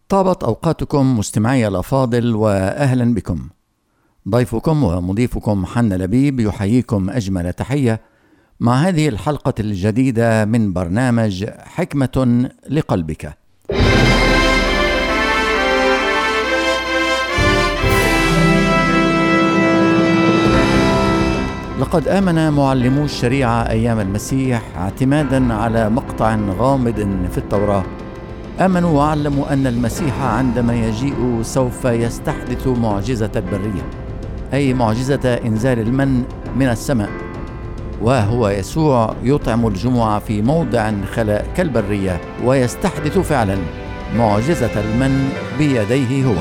طابت أوقاتكم مستمعي الأفاضل، وأهلا بكم. ضيفكم ومضيفكم حنا لبيب يحييكم أجمل تحية مع هذه الحلقة الجديدة من برنامج حكمة لقلبك. لقد آمن معلمو الشريعة أيام المسيح اعتمادا على مقطع غامض في التوراة. آمنوا وعلموا أن المسيح عندما يجيء سوف يستحدث معجزة البرية، أي معجزة إنزال المن من السماء، وهو يسوع يطعم الجموع في موضع خلا كالبرية، ويستحدث فعلا معجزة المن بيديه هو.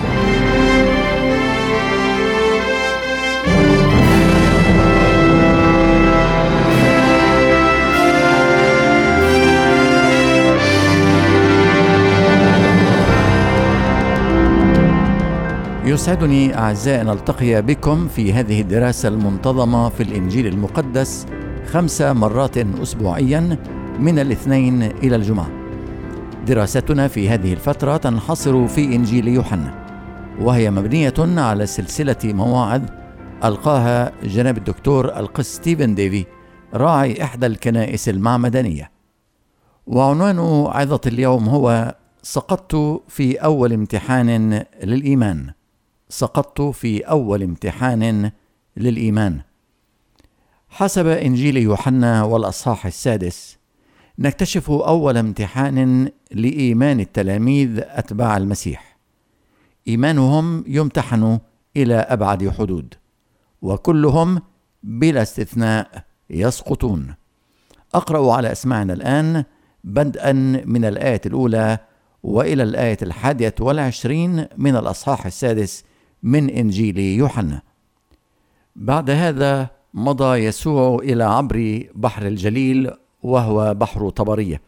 يسعدني أعزائي أن ألتقي بكم في هذه الدراسة المنتظمة في الإنجيل المقدس 5 مرات أسبوعيا من الاثنين إلى الجمعة. دراستنا في هذه الفترة تنحصر في إنجيل يوحنا، وهي مبنية على سلسلة مواعظ ألقاها جناب الدكتور القس ستيفن ديفي راعي إحدى الكنائس المعمدانية. وعنوان عظة اليوم هو سقطت في أول امتحان للإيمان. سقطت في أول امتحان للإيمان. حسب إنجيل يوحنا والأصحاح 6 نكتشف أول امتحان لإيمان التلاميذ أتباع المسيح. إيمانهم يمتحن إلى أبعد حدود، وكلهم بلا استثناء يسقطون. أقرأ على أسماعنا الآن بدءا من الآية الأولى وإلى الآية 21 من الأصحاح 6 من إنجيل يوحنا. بعد هذا مضى يسوع إلى عبر بحر الجليل، وهو بحر طبرية،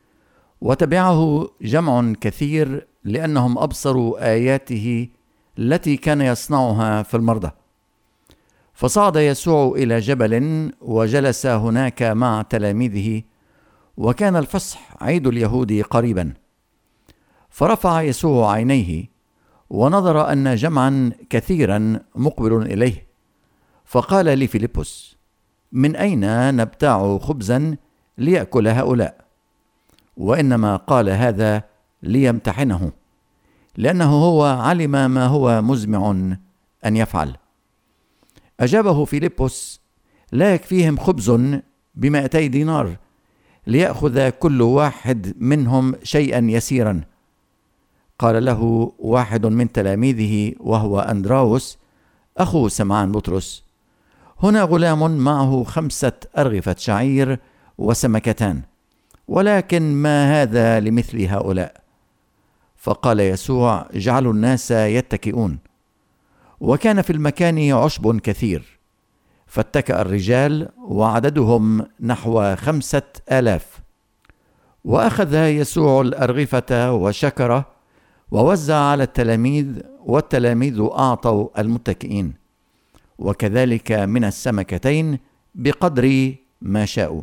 وتبعه جمع كثير لأنهم أبصروا آياته التي كان يصنعها في المرضى. فصعد يسوع إلى جبل وجلس هناك مع تلاميذه، وكان الفصح عيد اليهود قريبا. فرفع يسوع عينيه ونظر أن جمعا كثيرا مقبل إليه، فقال لفيلبس: من أين نبتاع خبزا ليأكل هؤلاء؟ وإنما قال هذا ليمتحنه، لأنه هو علم ما هو مزمع أن يفعل. أجابه فيلبس: لا يكفيهم خبز ب200 دينار ليأخذ كل واحد منهم شيئا يسيرا. قال له واحد من تلاميذه وهو أندراوس أخو سمعان بطرس: هنا غلام معه 5 أرغفة شعير وسمكتان، ولكن ما هذا لمثل هؤلاء؟ فقال يسوع: اجعلوا الناس يتكئون. وكان في المكان عشب كثير، فاتكأ الرجال وعددهم نحو 5000. وأخذ يسوع الأرغفة وشكر ووزع على التلاميذ، والتلاميذ أعطوا المتكئين، وكذلك من السمكتين بقدر ما شاءوا.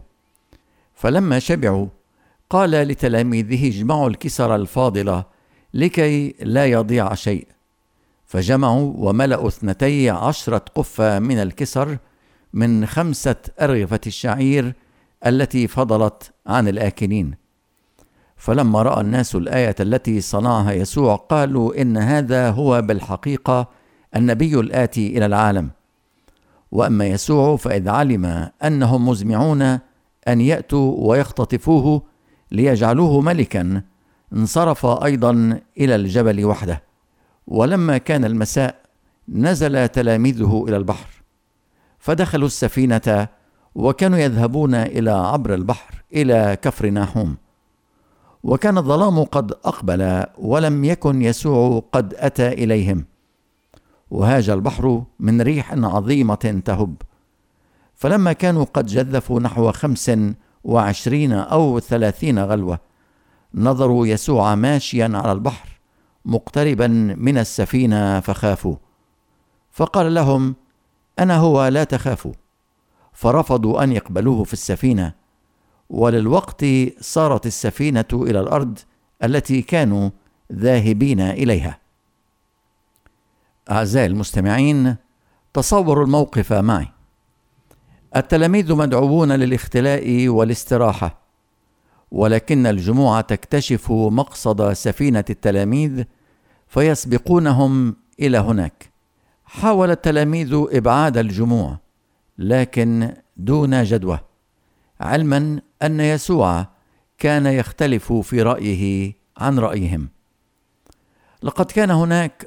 فلما شبعوا قال لتلاميذه: اجمعوا الكسر الفاضلة لكي لا يضيع شيء. فجمعوا وملأوا 12 قفة من الكسر من 5 أرغفة الشعير التي فضلت عن الآكلين. فلما رأى الناس الآية التي صنعها يسوع قالوا: إن هذا هو بالحقيقة النبي الآتي إلى العالم. وأما يسوع فإذ علم أنهم مزمعون أن يأتوا ويختطفوه ليجعلوه ملكا، انصرف أيضا إلى الجبل وحده. ولما كان المساء نزل تلاميذه إلى البحر، فدخلوا السفينة وكانوا يذهبون إلى عبر البحر إلى كفر ناحوم. وكان الظلام قد أقبل ولم يكن يسوع قد أتى إليهم، وهاج البحر من ريح عظيمة تهب. فلما كانوا قد جذفوا نحو 25 أو 30 غلوة، نظروا يسوع ماشيا على البحر مقتربا من السفينة فخافوا. فقال لهم: أنا هو، لا تخافوا. فرفضوا أن يقبلوه في السفينة، وللوقت صارت السفينة إلى الأرض التي كانوا ذاهبين إليها. أعزائي المستمعين، تصوروا الموقف معي. التلاميذ مدعوون للاختلاء والاستراحة، ولكن الجموع تكتشف مقصد سفينة التلاميذ فيسبقونهم إلى هناك. حاول التلاميذ إبعاد الجموع، لكن دون جدوى، علما أن يسوع كان يختلف في رأيه عن رأيهم. لقد كان هناك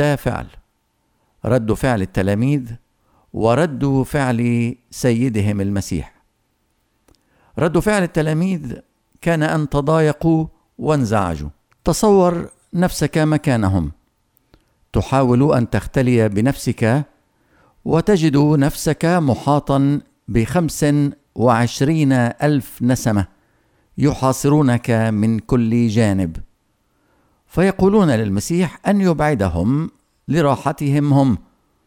رد فعل التلاميذ ورد فعل سيدهم المسيح. رد فعل التلاميذ كان أن تضايقوا وانزعجوا. تصور نفسك مكانهم، تحاول أن تختلي بنفسك وتجد نفسك محاطا ب25,000 نسمة يحاصرونك من كل جانب، فيقولون للمسيح أن يبعدهم لراحتهم هم.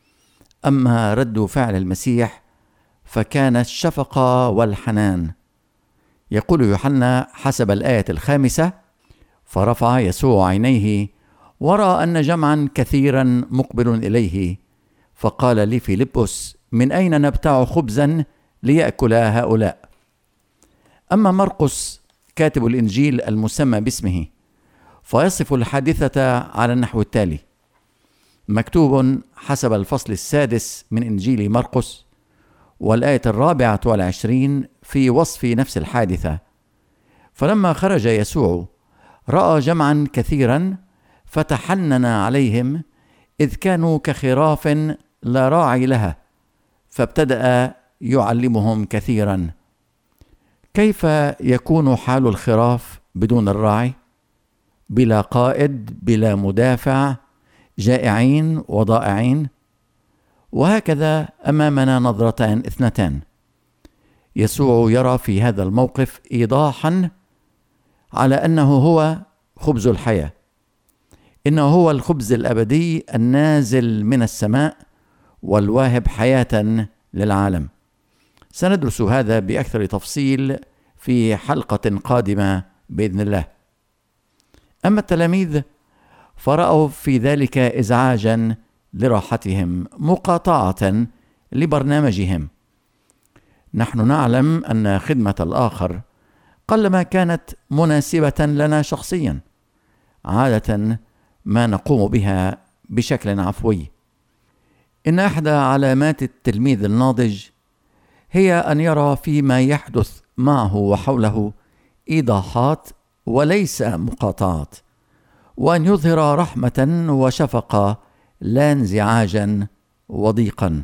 أما رد فعل المسيح فكان الشفقة والحنان. يقول يوحنا حسب الآية 5: فرفع يسوع عينيه ورأى أن جمعا كثيرا مقبل إليه، فقال لفيلبس: من أين نبتاع خبزا ليأكل هؤلاء؟ أما مرقس كاتب الإنجيل المسمى باسمه فيصف الحادثة على النحو التالي: مكتوب حسب الفصل 6 من إنجيل مرقس والآية 24 في وصف نفس الحادثة: فلما خرج يسوع رأى جمعا كثيرا فتحنن عليهم، إذ كانوا كخراف لا راعي لها، فابتدأ يعلمهم كثيرا. كيف يكون حال الخراف بدون الراعي؟ بلا قائد، بلا مدافع، جائعين وضائعين. وهكذا أمامنا نظرتان اثنتان. يسوع يرى في هذا الموقف إيضاحا على أنه هو خبز الحياة، إنه هو الخبز الأبدي النازل من السماء والواهب حياة للعالم. سندرس هذا بأكثر تفصيل في حلقة قادمة بإذن الله. أما التلاميذ فرأوا في ذلك إزعاجا لراحتهم، مقاطعة لبرنامجهم. نحن نعلم أن خدمة الآخر قلما كانت مناسبة لنا شخصيا، عادة ما نقوم بها بشكل عفوي. إن إحدى علامات التلميذ الناضج هي أن يرى فيما يحدث معه وحوله إيضاحات وليس مقاطعات، وأن يظهر رحمة وشفقة لا انزعاجا وضيقا.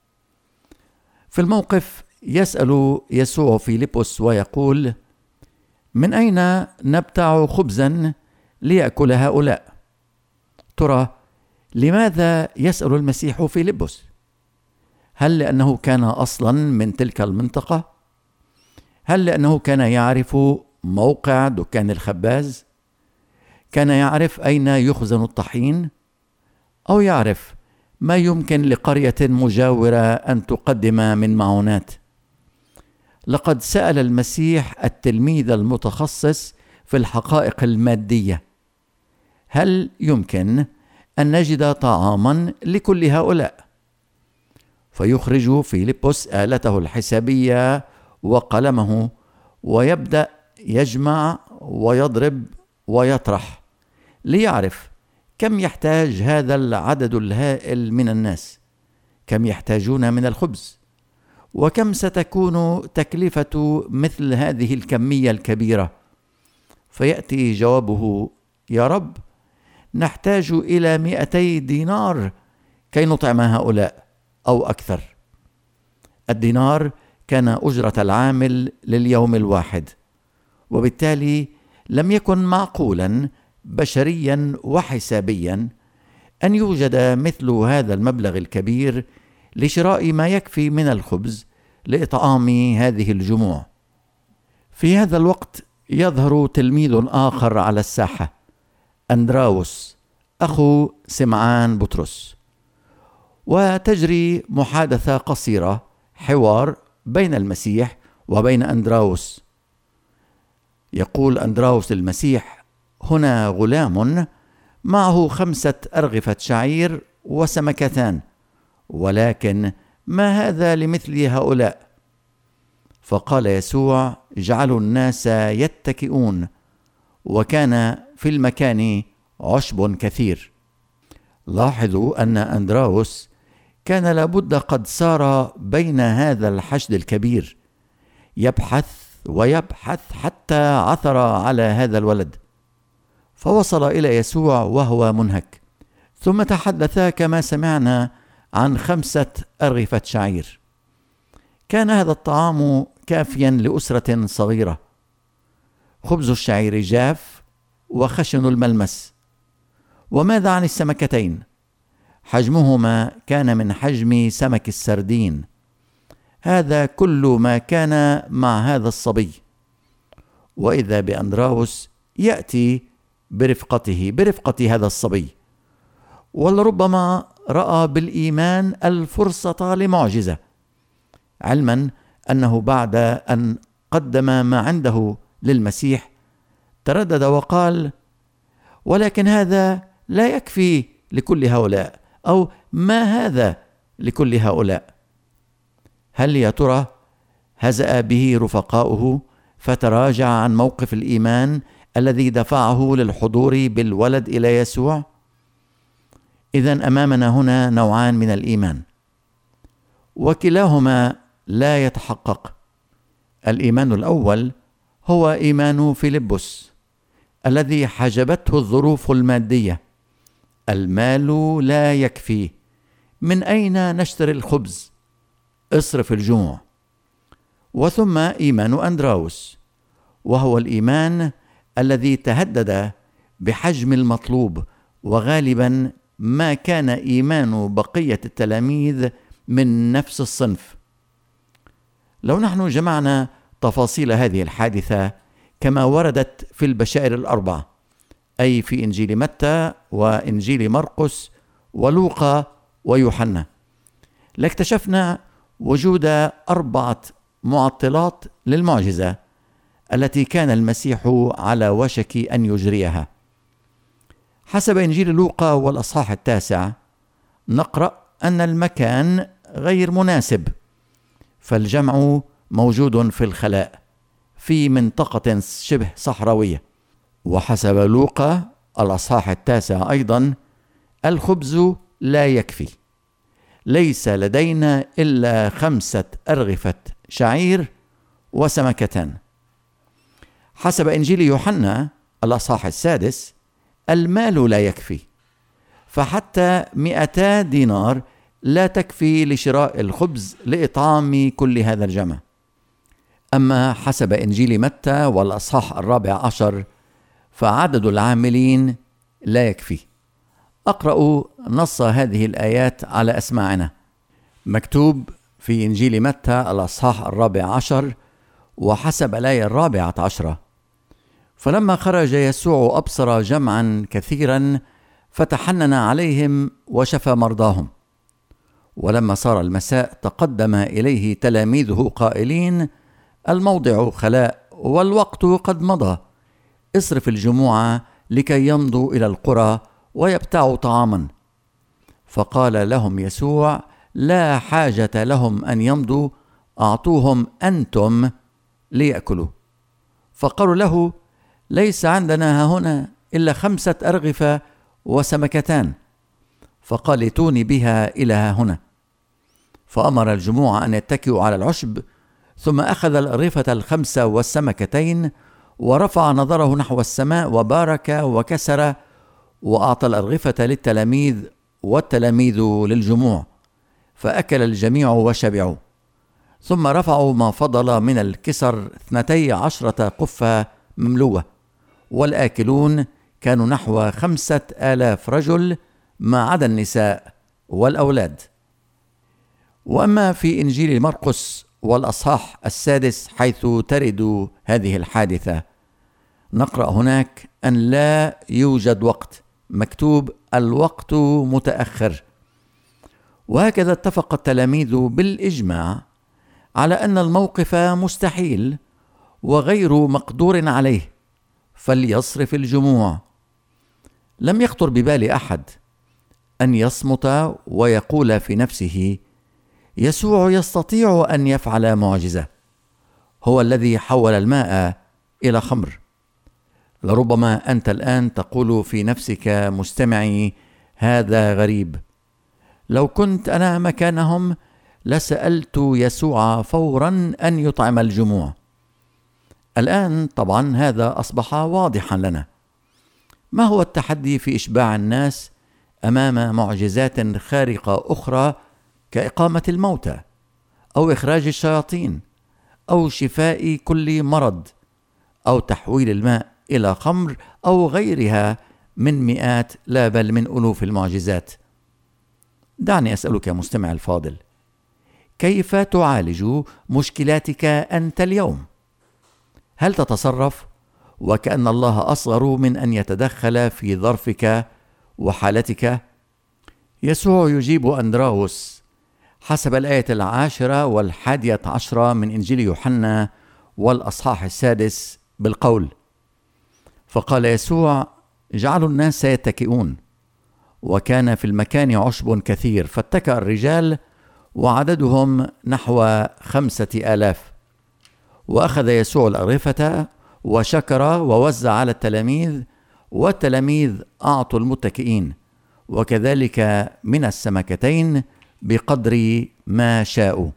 في الموقف يسأل يسوع فيلبس ويقول: من أين نبتاع خبزا ليأكل هؤلاء؟ ترى لماذا يسأل المسيح فيلبس؟ هل لأنه كان أصلا من تلك المنطقة؟ هل لأنه كان يعرف موقع دكان الخباز؟ كان يعرف أين يخزن الطحين؟ أو يعرف ما يمكن لقرية مجاورة أن تقدم من معونات؟ لقد سأل المسيح التلميذ المتخصص في الحقائق المادية: هل يمكن أن نجد طعاما لكل هؤلاء؟ فيخرج فيلبس آلته الحسابية وقلمه ويبدأ يجمع ويضرب ويطرح ليعرف كم يحتاج هذا العدد الهائل من الناس، كم يحتاجون من الخبز، وكم ستكون تكلفة مثل هذه الكمية الكبيرة. فيأتي جوابه: يا رب، نحتاج إلى 200 دينار كي نطعم هؤلاء أو أكثر. الدينار كان أجرة العامل لليوم الواحد، وبالتالي لم يكن معقولا بشريا وحسابيا أن يوجد مثل هذا المبلغ الكبير لشراء ما يكفي من الخبز لإطعام هذه الجموع. في هذا الوقت يظهر تلميذ آخر على الساحة، أندراوس أخو سمعان بطرس، وتجري محادثة قصيرة، حوار بين المسيح وبين أندراوس. يقول أندراوس للمسيح: هنا غلام معه 5 أرغفة شعير وسمكتان، ولكن ما هذا لمثل هؤلاء؟ فقال يسوع: اجعلوا الناس يتكئون. وكان في المكان عشب كثير. لاحظوا أن أندراوس كان لابد قد سار بين هذا الحشد الكبير، يبحث ويبحث حتى عثر على هذا الولد، فوصل إلى يسوع وهو منهك، ثم تحدثا كما سمعنا عن 5 أرغفة شعير. كان هذا الطعام كافيا لأسرة صغيرة. خبز الشعير جاف وخشن الملمس. وماذا عن السمكتين؟ حجمهما كان من حجم سمك السردين. هذا كل ما كان مع هذا الصبي. وإذا بأندراوس يأتي برفقة هذا الصبي، ولربما رأى بالإيمان الفرصة لمعجزة، علما أنه بعد أن قدم ما عنده للمسيح تردد وقال: ولكن هذا لا يكفي لكل هؤلاء، أو ما هذا لكل هؤلاء؟ هل يا ترى هزأ به رفقاؤه فتراجع عن موقف الإيمان الذي دفعه للحضور بالولد إلى يسوع؟ إذن أمامنا هنا نوعان من الإيمان، وكلاهما لا يتحقق. الإيمان الأول هو إيمان فيلبس الذي حجبته الظروف المادية. المال لا يكفي، من أين نشتري الخبز؟ اصرف الجوع. وثم إيمان أندراوس، وهو الإيمان الذي تهدد بحجم المطلوب، وغالبا ما كان إيمان بقية التلاميذ من نفس الصنف. لو نحن جمعنا تفاصيل هذه الحادثة كما وردت في البشائر ال4، أي في إنجيل متى وإنجيل مرقس ولوقا ويوحنا، لاكتشفنا وجود 4 معطلات للمعجزة التي كان المسيح على وشك أن يجريها. حسب إنجيل لوقا والأصحاح 9 نقرأ أن المكان غير مناسب، فالجمع موجود في الخلاء في منطقة شبه صحراوية. وحسب لوقا الأصحاح 9 أيضا الخبز لا يكفي، ليس لدينا إلا 5 أرغفة شعير وسمكتان. حسب إنجيل يوحنا الأصحاح 6 المال لا يكفي، فحتى 200 دينار لا تكفي لشراء الخبز لإطعام كل هذا الجمع. أما حسب إنجيل متى والأصحاح 14 فعدد العاملين لا يكفي. أقرأ نص هذه الآيات على أسماعنا. مكتوب في إنجيل متى الأصحاح 14 وحسب الآية 14: فلما خرج يسوع أبصر جمعا كثيرا فتحنن عليهم وشفى مرضاهم. ولما صار المساء تقدم إليه تلاميذه قائلين: الموضع خلاء والوقت قد مضى، اصرف الجموع لكي يمضوا إلى القرى ويبتاعوا طعاما. فقال لهم يسوع: لا حاجة لهم أن يمضوا، أعطوهم أنتم ليأكلوا. فقالوا له: ليس عندنا هنا إلا 5 أرغفة وسمكتان. فقال: ائتوني بها إلى هنا. فأمر الجموع أن يتكئوا على العشب، ثم أخذ الأرغفة 5 والسمكتين ورفع نظره نحو السماء وبارك وكسر وأعطى الأرغفة للتلاميذ والتلاميذ للجموع، فأكل الجميع وشبعوا. ثم رفعوا ما فضل من الكسر 12 قفة مملوة، والآكلون كانوا نحو 5000 رجل ما عدا النساء والأولاد. وأما في إنجيل مرقس والأصحاح 6 حيث ترد هذه الحادثة نقرأ هناك أن لا يوجد وقت، مكتوب: الوقت متأخر. وهكذا اتفق التلاميذ بالإجماع على أن الموقف مستحيل وغير مقدور عليه، فليصرف الجموع. لم يخطر ببال أحد أن يصمت ويقول في نفسه: يسوع يستطيع أن يفعل معجزة، هو الذي حول الماء إلى خمر. لربما أنت الآن تقول في نفسك مستمعي: هذا غريب، لو كنت أنا مكانهم لسألت يسوع فورا أن يطعم الجموع. الآن طبعا هذا أصبح واضحا لنا. ما هو التحدي في إشباع الناس أمام معجزات خارقة أخرى كإقامة الموتى أو إخراج الشياطين أو شفاء كل مرض أو تحويل الماء إلى خمر أو غيرها من مئات لا بل من ألوف المعجزات؟ دعني أسألك مستمع الفاضل، كيف تعالج مشكلاتك أنت اليوم؟ هل تتصرف وكأن الله أصغر من أن يتدخل في ظرفك وحالتك؟ يسوع يجيب أندراوس حسب الآية 10 و11 من إنجيل يوحنا والأصحاح 6 بالقول: فقال يسوع: جعلوا الناس يتكئون. وكان في المكان عشب كثير، فاتكأ الرجال وعددهم نحو 5000. وأخذ يسوع الأرغفة وشكر ووزع على التلاميذ، والتلاميذ أعطوا المتكئين، وكذلك من السمكتين بقدر ما شاءوا.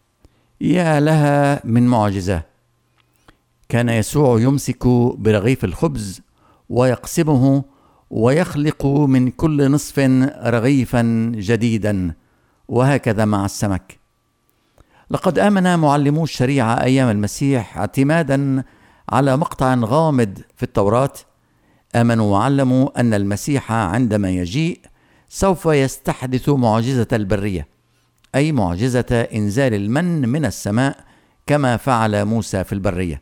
يا لها من معجزة! كان يسوع يمسك برغيف الخبز ويقسمه ويخلق من كل نصف رغيفا جديدا، وهكذا مع السمك. لقد آمن معلمو الشريعة أيام المسيح اعتمادا على مقطع غامض في التوراة. آمنوا وعلموا أن المسيح عندما يجيء سوف يستحدث معجزة البرية، أي معجزة إنزال المن من السماء كما فعل موسى في البرية.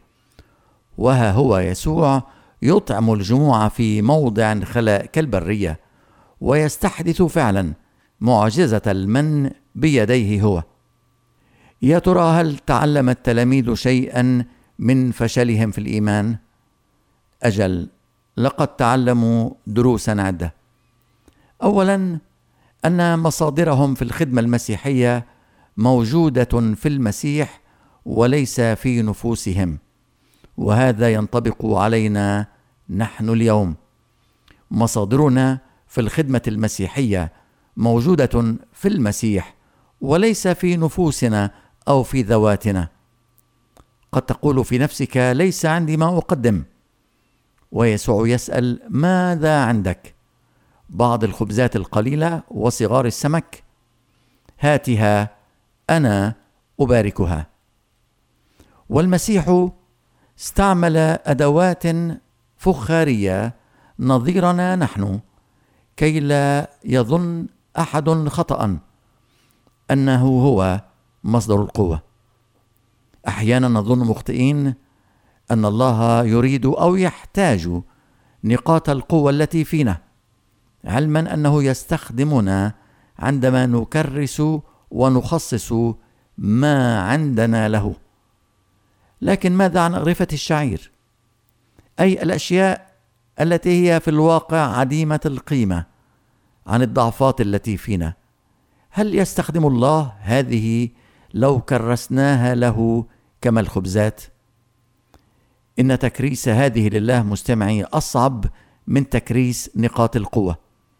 وها هو يسوع يطعم الجموع في موضع خلاء كالبرية، ويستحدث فعلا معجزة المن بيديه هو. يا ترى هل تعلم التلاميذ شيئا من فشلهم في الإيمان؟ أجل، لقد تعلموا دروسا عدة. أولا، أن مصادرهم في الخدمة المسيحية موجودة في المسيح وليس في نفوسهم، وهذا ينطبق علينا نحن اليوم. مصادرنا في الخدمة المسيحية موجودة في المسيح وليس في نفوسنا أو في ذواتنا. قد تقول في نفسك: ليس عندي ما أقدم، ويسوع يسأل: ماذا عندك؟ بعض الخبزات القليلة وصغار السمك؟ هاتها، أنا أباركها. والمسيح استعمل أدوات فخارية نظيرنا نحن كي لا يظن أحد خطأ أنه هو مصدر القوة. أحيانا نظن مخطئين أن الله يريد أو يحتاج نقاط القوة التي فينا، علما أنه يستخدمنا عندما نكرس ونخصص ما عندنا له. لكن ماذا عن أغرفة الشعير؟ أي الأشياء التي هي في الواقع عديمة القيمة، عن الضعفات التي فينا. هل يستخدم الله هذه لو كرسناها له كما الخبزات؟ إن تكريس هذه لله مستمعي أصعب من تكريس نقاط القوة.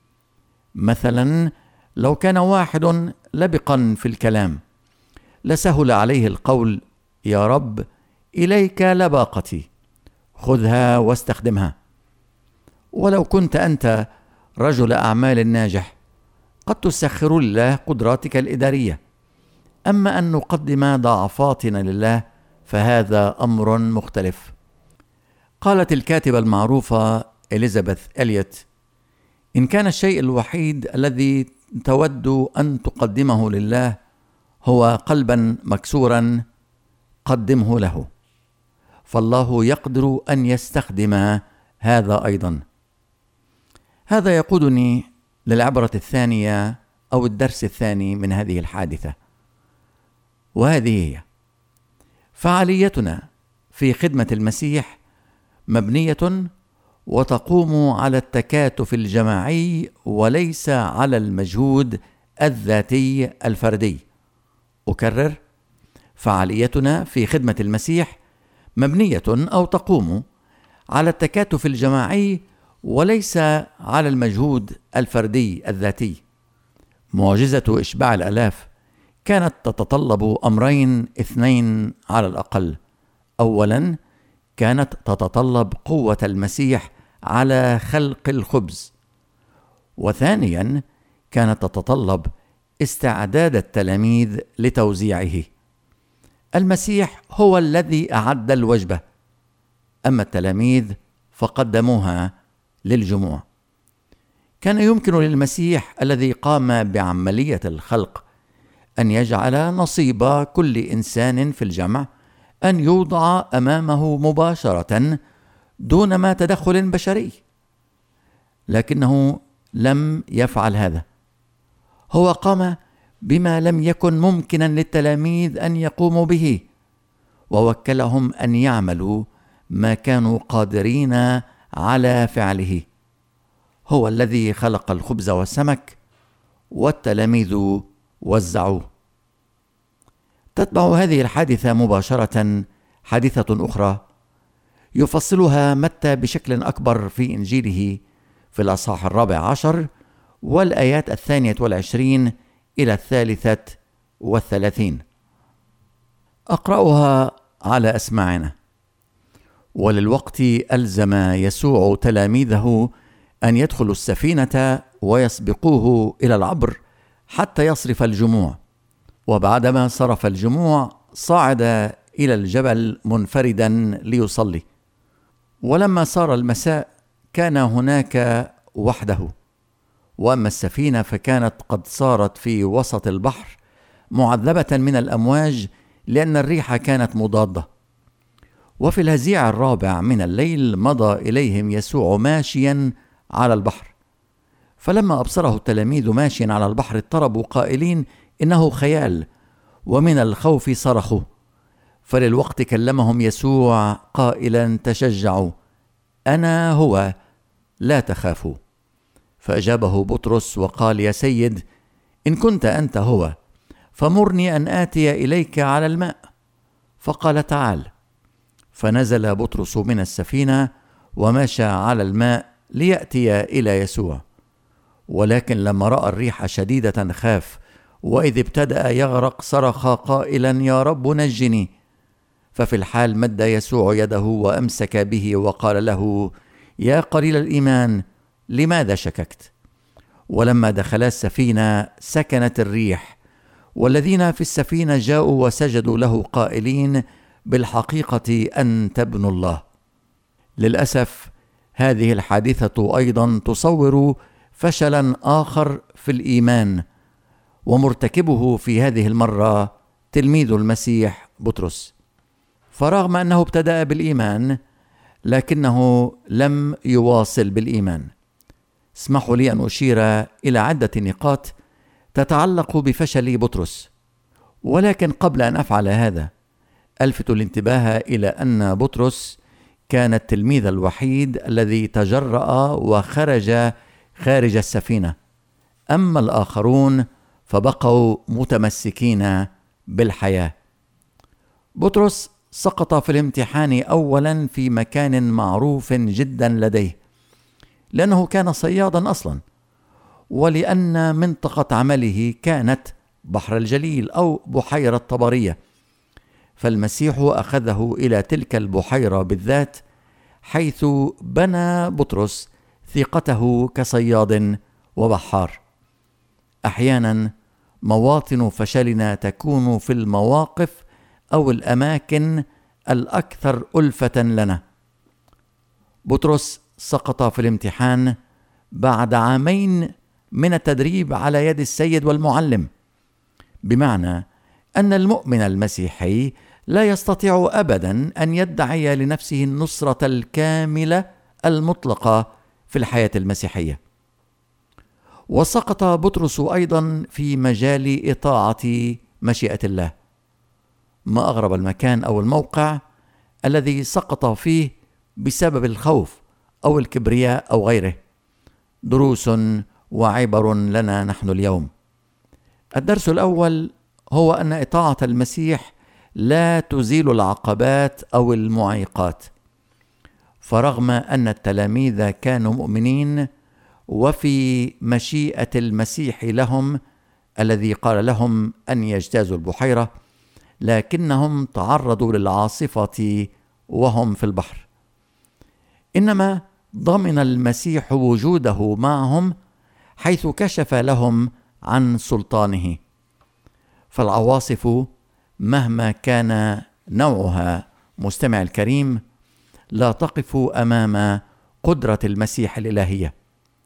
مثلا، لو كان واحد لبقا في الكلام لسهل عليه القول: يا رب، إليك لباقتي، خذها واستخدمها. ولو كنت أنت رجل أعمال ناجح قد تسخر لله قدراتك الإدارية. أما أن نقدم ضعفاتنا لله فهذا أمر مختلف. قالت الكاتبة المعروفة إليزابيث إليوت: إن كان الشيء الوحيد الذي تود أن تقدمه لله هو قلبا مكسورا، قدمه له، فالله يقدر أن يستخدم هذا أيضا. هذا يقودني للعبرة الثانية أو الدرس الثاني من هذه الحادثة، وهذه هي: فعاليتنا في خدمة المسيح مبنية وتقوم على التكاتف الجماعي وليس على المجهود الذاتي الفردي. أكرر: فعاليتنا في خدمة المسيح مبنية أو تقوم على التكاتف الجماعي وليس على المجهود الفردي الذاتي. معجزة إشباع الآلاف كانت تتطلب أمرين اثنين على الأقل. أولا، كانت تتطلب قوة المسيح على خلق الخبز، وثانيا كانت تتطلب استعداد التلاميذ لتوزيعه. المسيح هو الذي أعد الوجبة، أما التلاميذ فقدموها للجموع. كان يمكن للمسيح الذي قام بعملية الخلق أن يجعل نصيب كل إنسان في الجمع أن يوضع أمامه مباشرة دون ما تدخل بشري، لكنه لم يفعل هذا. هو قام بما لم يكن ممكنا للتلاميذ أن يقوموا به، ووكلهم أن يعملوا ما كانوا قادرين على فعله. هو الذي خلق الخبز والسمك، والتلاميذ وزعوه. تتبع هذه الحادثة مباشرة حادثة أخرى يفصلها متى بشكل أكبر في إنجيله في الأصحاح 14 والآيات 22 إلى 33. أقرأها على أسماعنا. وللوقت ألزم يسوع تلاميذه أن يدخلوا السفينة ويسبقوه إلى العبر حتى يصرف الجموع. وبعدما صرف الجموع صعد إلى الجبل منفردا ليصلي. ولما صار المساء كان هناك وحده، وأما السفينة فكانت قد صارت في وسط البحر معذبة من الأمواج لأن الريح كانت مضادة. وفي الهزيع الرابع من الليل مضى إليهم يسوع ماشيا على البحر. فلما أبصره التلاميذ ماشيا على البحر اضطربوا قائلين: إنه خيال، ومن الخوف صرخوا. فللوقت كلمهم يسوع قائلا: تشجعوا، أنا هو، لا تخافوا. فأجابه بطرس وقال: يا سيد، إن كنت أنت هو فمرني أن آتي إليك على الماء. فقال: تعال. فنزل بطرس من السفينة ومشى على الماء ليأتي إلى يسوع. ولكن لما رأى الريح شديدة خاف، وإذ ابتدأ يغرق صرخ قائلا: يا رب نجني. ففي الحال مد يسوع يده وأمسك به وقال له: يا قليل الإيمان، لماذا شككت؟ ولما دخلا السفينة سكنت الريح، والذين في السفينة جاءوا وسجدوا له قائلين: بالحقيقة أنت ابن الله. للأسف هذه الحادثة أيضا تصور فشلا آخر في الإيمان، ومرتكبه في هذه المرة تلميذ المسيح بطرس. فرغم أنه ابتدأ بالإيمان لكنه لم يواصل بالإيمان. اسمحوا لي أن أشير إلى عدة نقاط تتعلق بفشل بطرس، ولكن قبل أن أفعل هذا ألفت الانتباه إلى أن بطرس كان التلميذ الوحيد الذي تجرأ وخرج خارج السفينة، أما الآخرون فبقوا متمسكين بالحياة. بطرس سقط في الامتحان أولا في مكان معروف جدا لديه، لأنه كان صيادا أصلا، ولأن منطقة عمله كانت بحر الجليل أو بحيرة طبرية. فالمسيح أخذه إلى تلك البحيرة بالذات، حيث بنى بطرس ثقته كصياد وبحار. أحيانا مواطن فشلنا تكون في المواقف أو الأماكن الأكثر ألفة لنا. بطرس سقط في الامتحان بعد 2 عام من التدريب على يد السيد والمعلم، بمعنى أن المؤمن المسيحي لا يستطيع أبدا أن يدعي لنفسه النصرة الكاملة المطلقة في الحياة المسيحية. وسقط بطرس أيضا في مجال إطاعة مشيئة الله. ما أغرب المكان أو الموقع الذي سقط فيه بسبب الخوف أو الكبرياء أو غيره. دروس وعبر لنا نحن اليوم. الدرس الأول هو أن إطاعة المسيح لا تزيل العقبات أو المعيقات، فرغم أن التلاميذ كانوا مؤمنين وفي مشيئة المسيح لهم الذي قال لهم أن يجتازوا البحيرة، لكنهم تعرضوا للعاصفة وهم في البحر. إنما ضمن المسيح وجوده معهم حيث كشف لهم عن سلطانه. فالعواصف مهما كان نوعها مستمع الكريم لا تقف أمام قدرة المسيح الإلهية.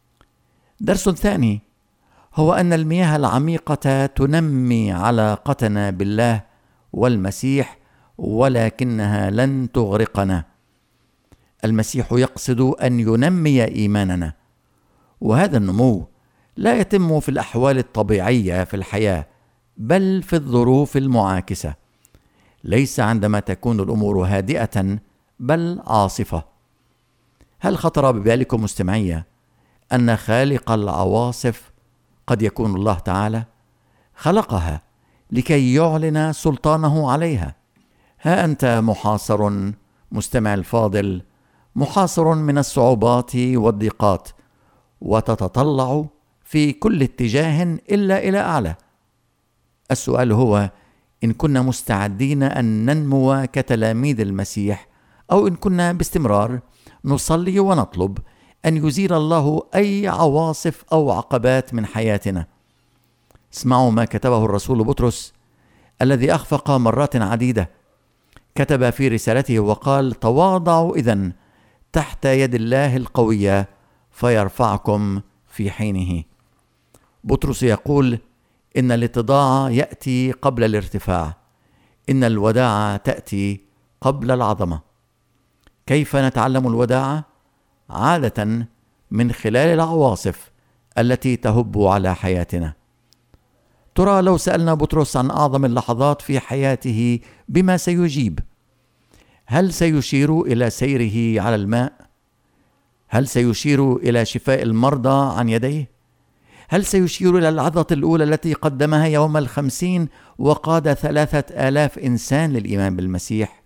درس ثاني هو أن المياه العميقة تنمي علاقتنا بالله والمسيح، ولكنها لن تغرقنا. المسيح يقصد أن ينمي إيماننا، وهذا النمو لا يتم في الأحوال الطبيعية في الحياة، بل في الظروف المعاكسة. ليس عندما تكون الأمور هادئة، بل عاصفة. هل خطر ببالكم مستمعية أن خالق العواصف قد يكون الله تعالى؟ خلقها لكي يعلن سلطانه عليها. ها أنت محاصر مستمع الفاضل، محاصر من الصعوبات والضيقات، وتتطلع في كل اتجاه إلا إلى أعلى. السؤال هو إن كنا مستعدين أن ننمو كتلاميذ المسيح، أو إن كنا باستمرار نصلي ونطلب أن يزيل الله أي عواصف أو عقبات من حياتنا. اسمعوا ما كتبه الرسول بطرس الذي أخفق مرات عديدة. كتب في رسالته وقال: تواضعوا إذن تحت يد الله القوية فيرفعكم في حينه. بطرس يقول إن الاتضاع يأتي قبل الارتفاع، إن الوداعة تأتي قبل العظمة. كيف نتعلم الوداعة؟ عادة من خلال العواصف التي تهب على حياتنا. ترى لو سألنا بطرس عن أعظم اللحظات في حياته بما سيجيب؟ هل سيشير إلى سيره على الماء؟ هل سيشير إلى شفاء المرضى عن يديه؟ هل سيشير إلى العظة الأولى التي قدمها يوم 50 وقاد 3000 إنسان للإيمان بالمسيح؟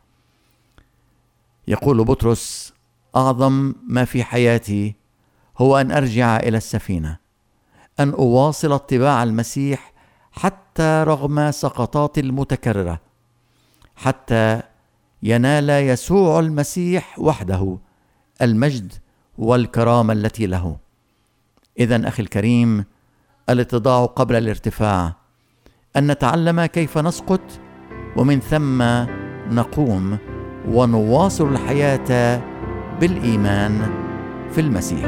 يقول بطرس: أعظم ما في حياتي هو أن أرجع إلى السفينة، أن أواصل اتباع المسيح حتى رغم سقطات المتكررة، حتى ينال يسوع المسيح وحده المجد والكرامة التي له. إذن أخي الكريم، الاتضاع قبل الارتفاع، أن نتعلم كيف نسقط ومن ثم نقوم ونواصل الحياة بالإيمان في المسيح.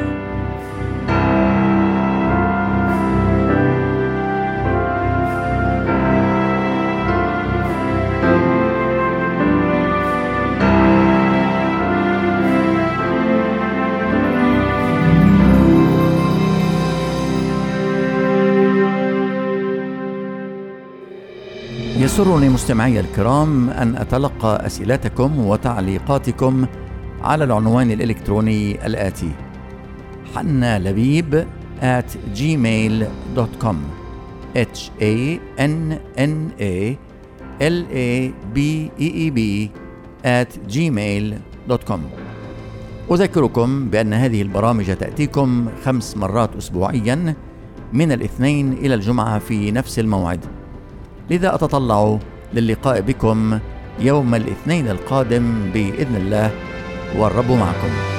يسرني مستمعي الكرام أن أتلقى أسئلتكم وتعليقاتكم على العنوان الإلكتروني الآتي: hannalabib@gmail.com hannalabeb@gmail.com. أذكركم بأن هذه البرامج تأتيكم 5 مرات أسبوعيا من الاثنين إلى الجمعة في نفس الموعد، لذا أتطلع للقاء بكم يوم الاثنين القادم بإذن الله، والرب معكم.